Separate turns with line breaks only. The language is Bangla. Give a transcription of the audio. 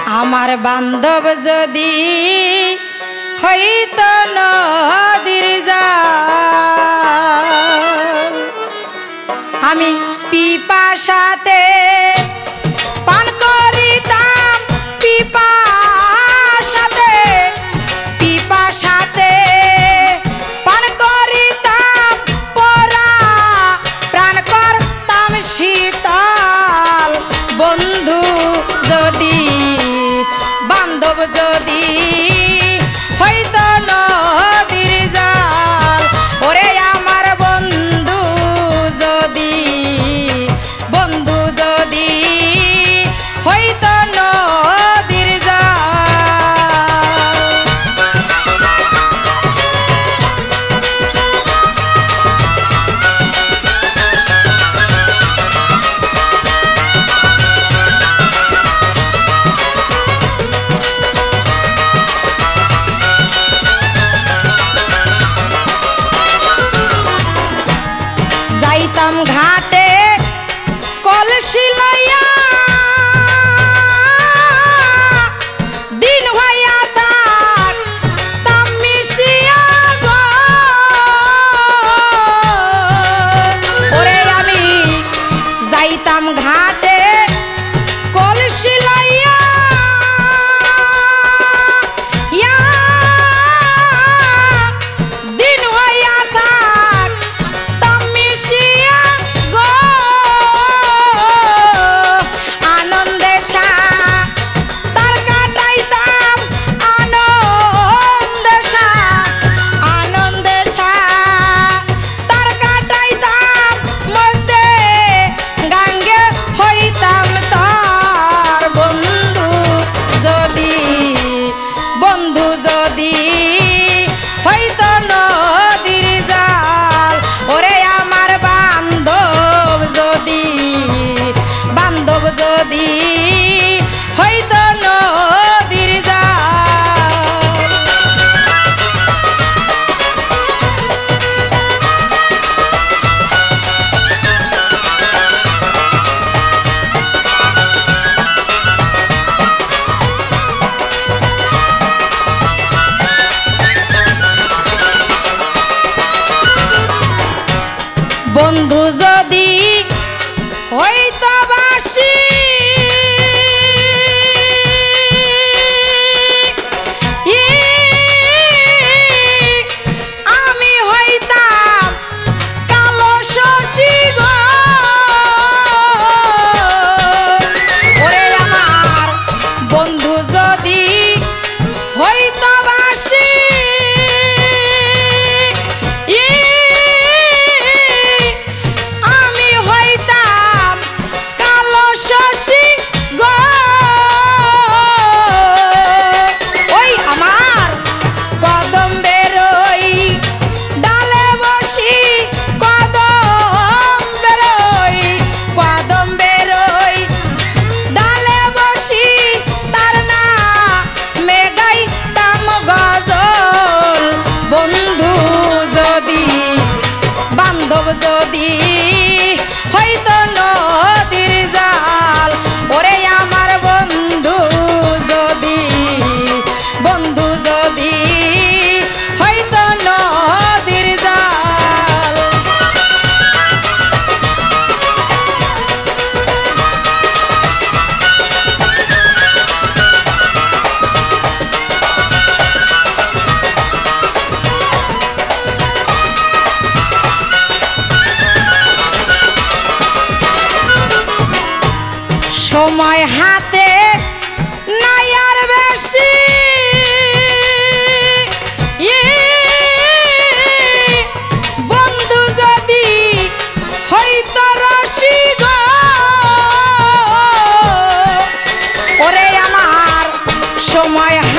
আমার বান্ধব যদি হইতো নদীর জল, আমি পিপাসাতে পান করিতাম, পিপাসাতে পান করিতাম, পরা প্রাণ করতাম শীতল। বন্ধু যদি বান্ধব যদি হইতো নদীর জল, ওরে আমার বন্ধু যদি হইতো নদীর জল। যাইতাম ঘাটে কলসি লইয়া, দিন হইয়া থাকতাম মিশিয়া গো। ওরে আমি যাইতাম ঘাটে কলসি লইয়া, দিন হইয়া থাকতাম মিশিয়া গো। আনন্দে তার কাটাইতাম, আনন্দে তার কাটাইতাম, মধ্যে গাঙ্গে হইতাম তার। বন্ধু যদি হইতো নদীর জল, ওরে আমার বান্ধব যদি হইতো নদীর জল। বন্ধু যদি হইতো বাসি, আমি হইতাম কালো শশী গো। ওরে আমার বন্ধু যদি হইতো বাসি, আমি হইতাম কালো শশী গো। ওই আমার কদম্বের ওই ডালে বসি, কদম্বের ওই ডালে বসি, তার না মেগাইতাম গজল। বন্ধু যদি বান্ধব যদি হইতো নদীর জল, ওরে আমার বন্ধু যদি হইতো নদীর জল। সময় হাতে নাই আর বেশি, বন্ধু যদি হইতো রসি গো। ওরে আমার সময়